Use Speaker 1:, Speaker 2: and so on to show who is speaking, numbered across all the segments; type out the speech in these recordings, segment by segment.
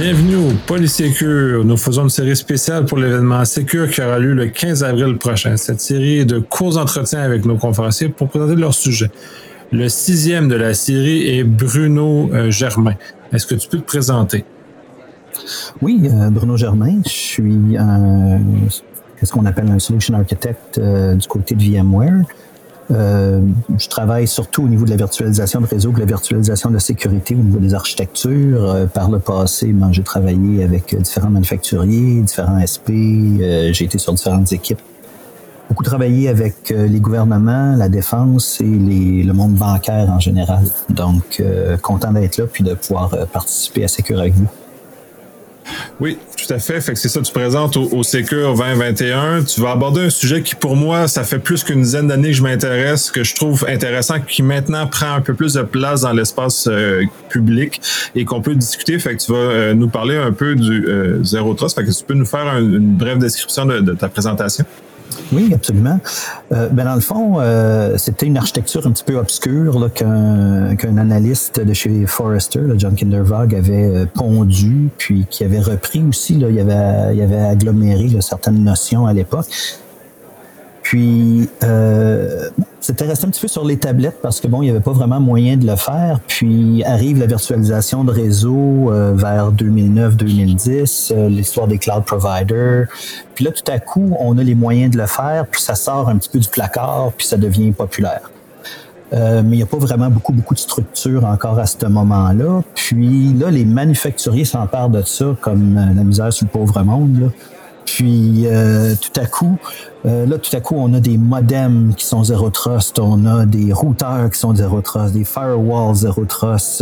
Speaker 1: Bienvenue au Polysécure. Nous faisons une série spéciale pour l'événement Sécure qui aura lieu le 15 avril prochain. Cette série est de courts entretiens avec nos conférenciers pour présenter leur sujet. Le 6e de la série est Bruno Germain. Est-ce que tu peux te présenter?
Speaker 2: Oui, Bruno Germain. Je suis ce qu'on appelle un Solution Architect du côté de VMware. Je travaille surtout au niveau de la virtualisation de réseau, de la virtualisation de sécurité au niveau des architectures. Par le passé, j'ai travaillé avec différents manufacturiers, différents SP. J'ai été sur différentes équipes. Beaucoup travaillé avec les gouvernements, la défense et le monde bancaire en général. Donc, content d'être là puis de pouvoir participer à Sécure avec vous.
Speaker 1: Oui, tout à fait. Fait que c'est ça, tu présentes au Sécure 2021. Tu vas aborder un sujet qui, pour moi, ça fait plus qu'une dizaine d'années que je m'intéresse, que je trouve intéressant, qui maintenant prend un peu plus de place dans l'espace public et qu'on peut discuter. Fait que tu vas nous parler un peu du Zero Trust. Fait que tu peux nous faire une brève description de ta présentation?
Speaker 2: Oui, absolument. Dans le fond, c'était une architecture un petit peu obscure là, qu'un analyste de chez Forrester, là, John Kindervag, avait pondu, puis qui avait repris aussi. Là, il avait aggloméré là, certaines notions à l'époque. Puis, c'était resté un petit peu sur les tablettes parce que il n'y avait pas vraiment moyen de le faire. Puis, arrive la virtualisation de réseau vers 2009-2010, l'histoire des cloud providers. Puis là, tout à coup, on a les moyens de le faire, puis ça sort un petit peu du placard, puis ça devient populaire. Mais il n'y a pas vraiment beaucoup de structure encore à ce moment-là. Puis là, les manufacturiers s'emparent de ça comme la misère sur le pauvre monde, là. Puis tout à coup, on a des modems qui sont Zero Trust, on a des routeurs qui sont Zero Trust, des firewalls Zero Trust.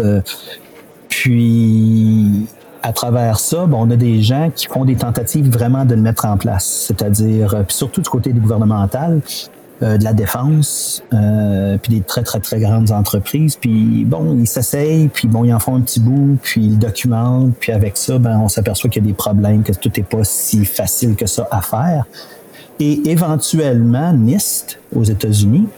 Speaker 2: Puis à travers ça, on a des gens qui font des tentatives vraiment de le mettre en place, c'est-à-dire puis surtout du côté des gouvernementales, de la défense, puis des très très très grandes entreprises. Puis ils s'essayent, puis ils en font un petit bout, puis ils documentent, puis avec ça, on s'aperçoit qu'il y a des problèmes, que tout n'est pas si facile que ça à faire. Et éventuellement, NIST aux États-Unis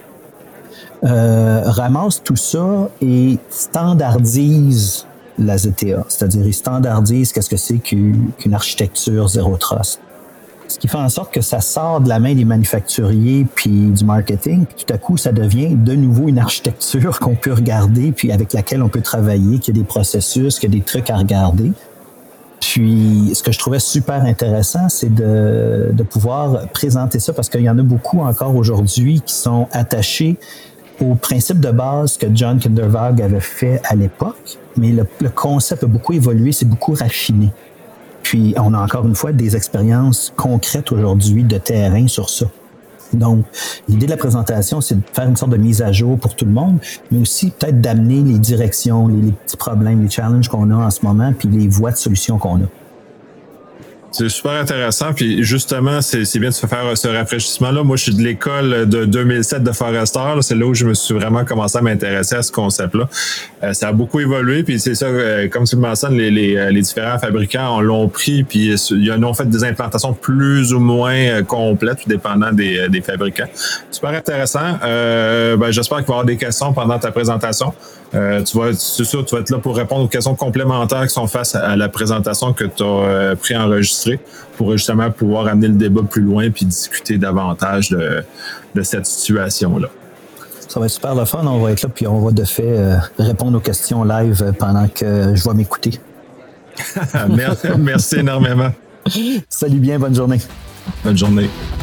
Speaker 2: ramasse tout ça et standardise la ZTA, c'est-à-dire ils standardisent qu'est-ce que c'est qu'une architecture Zero Trust. Ce qui fait en sorte que ça sort de la main des manufacturiers puis du marketing. Puis tout à coup, ça devient de nouveau une architecture qu'on peut regarder puis avec laquelle on peut travailler, qu'il y a des processus, qu'il y a des trucs à regarder. Puis, ce que je trouvais super intéressant, c'est de pouvoir présenter ça parce qu'il y en a beaucoup encore aujourd'hui qui sont attachés au principe de base que John Kindervag avait fait à l'époque. Mais le concept a beaucoup évolué, c'est beaucoup raffiné. Puis, on a encore une fois des expériences concrètes aujourd'hui de terrain sur ça. Donc, l'idée de la présentation, c'est de faire une sorte de mise à jour pour tout le monde, mais aussi peut-être d'amener les directions, les petits problèmes, les challenges qu'on a en ce moment, puis les voies de solution qu'on a.
Speaker 1: C'est super intéressant, puis justement, c'est bien de se faire ce rafraîchissement-là. Moi, je suis de l'école de 2007 de Forrester, là, c'est là où je me suis vraiment commencé à m'intéresser à ce concept-là. Ça a beaucoup évolué, puis c'est ça, comme tu le mentionnes, les différents fabricants l'ont pris, puis ils ont fait des implantations plus ou moins complètes, tout dépendant des fabricants. Super intéressant. J'espère qu'il va y avoir des questions pendant ta présentation. C'est sûr, tu vas être là pour répondre aux questions complémentaires qui sont face à la présentation que tu as préenregistrée pour justement pouvoir amener le débat plus loin puis discuter davantage de cette situation-là.
Speaker 2: Ça va être super le fun. On va être là puis on va de fait répondre aux questions live pendant que je vais m'écouter.
Speaker 1: Merci énormément.
Speaker 2: Salut bien, bonne journée.
Speaker 1: Bonne journée.